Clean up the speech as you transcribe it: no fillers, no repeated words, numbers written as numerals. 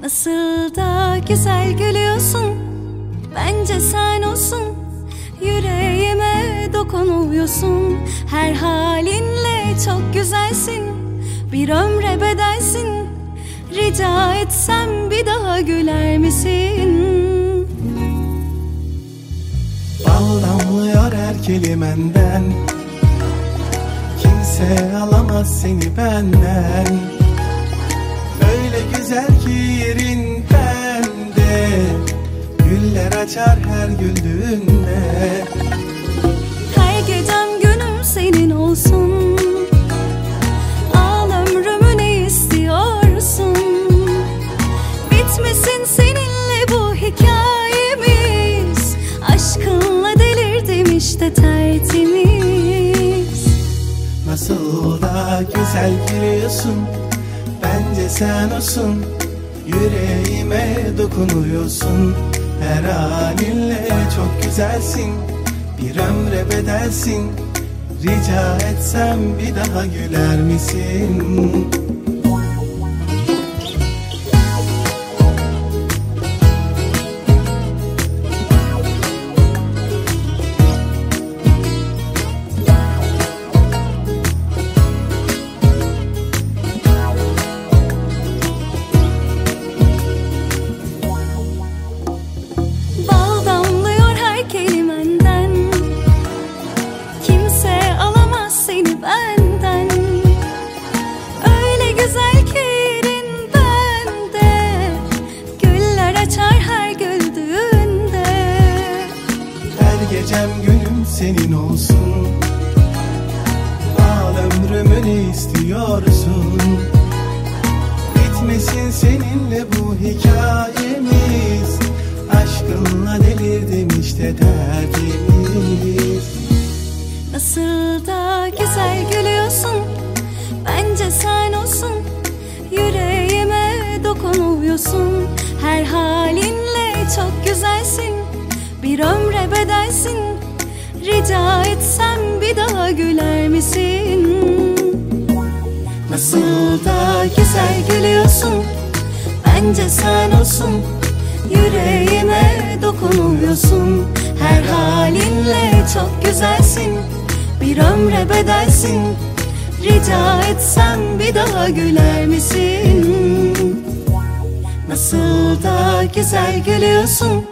Nasıl da güzel gülüyorsun, bence sen olsun. Yüreğime dokunuyorsun, her halinle çok güzelsin. Bir ömre bedelsin, rica etsem bir daha güler misin? Bal damlıyor her kelimenden, kimse alamaz seni benden. Öyle güzel ki yerin bende, güller açar her güldüğünde. Her gecem günüm senin olsun, al ömrümü ne istiyorsun? Bitmesin seninle bu hikayemiz, aşkınla delirdim işte tertemiz. Nasıl da güzel gülüyorsun, bence sen olsun. Yüreğime dokunuyorsun, her halinle çok güzelsin. Bir ömre bedelsin, rica etsem bir daha güler misin? Gecem günüm senin olsun, al ömrümü ne istiyorsun? Bitmesin seninle bu hikayemiz, aşkınla delirdim işte tertemiz. Nasıl da güzel gülüyorsun, bence sen olsun. Yüreğime dokunuyorsun, her halinle çok güzelsin. Bir ömre bedelsin, rica etsem bir daha güler misin? Nasıl da güzel gülüyorsun, bence sen olsun. Yüreğime dokunuyorsun, her halinle çok güzelsin. Bir ömre bedelsin, rica etsem bir daha güler misin? Nasıl da güzel gülüyorsun,